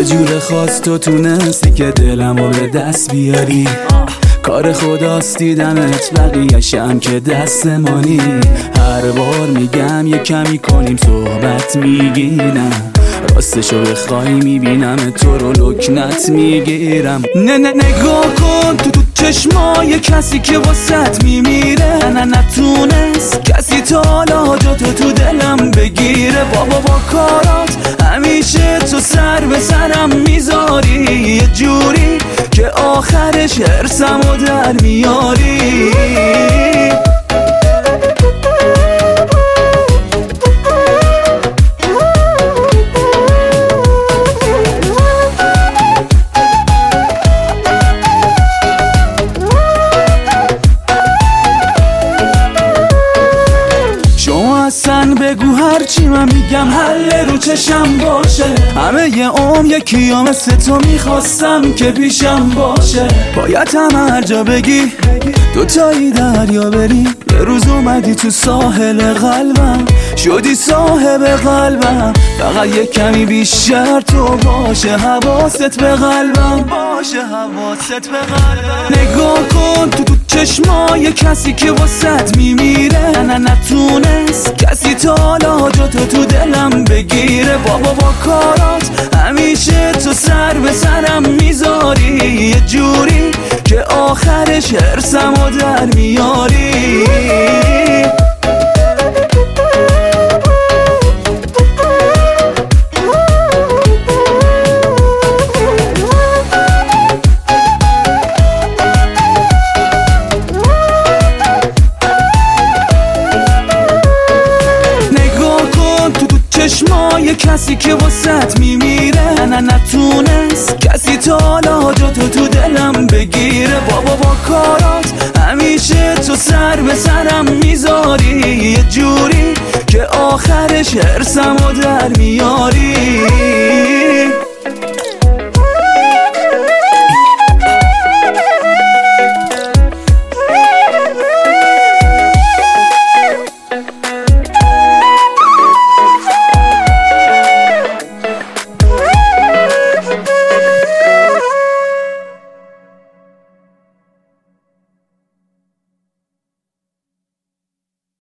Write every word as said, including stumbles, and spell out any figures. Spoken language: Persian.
یه جور خاص تو تونستی که دلمو به دست بیاری. کار خداست دیدمت بقیه‌شم که دستمانی. هر بار میگم یه کمی کنیم صحبت میگینم، راستشو بخوای میبینم تو رو لکنت میگیرم. نه نه نگاه کن تو تو چشمای کسی که واسط میمیره. نه نتونست کسی تا حالا جاتو تو دلم بگیره. بابا با کارات همیشه تو سر به سرم میذاری، یه جوری که آخرش حرسمو در میاری. اصلا بگو هرچی من میگم حل رو چشم باشه. همه یه عمر یکی ها مثل تو میخواستم که پیشم باشه. باید هم هر جا بگی دوتایی دریا بریم. یه روز اومدی تو ساحل قلبم، شدی صاحب قلبم. فقط یه کمی بیشتر تو باشه، حواست به قلبم باشه، حواست به قلبم. نگاه کن تو تو چشمای کسی که واسط میمیره. نه نتونست کسی تا حالا جاتو تو دلم بگیره. بابا با کارات همیشه تو سر به سرم میذاری، یه جوری که آخرش حرسمو در میاری. چشمای کسی که واسط میمیره. نه نتونست کسی تا حالا جاتو تو دلم بگیره. بابا با کارات همیشه تو سر به سرم میذاری، یه جوری که آخرش حرسمو در میاری.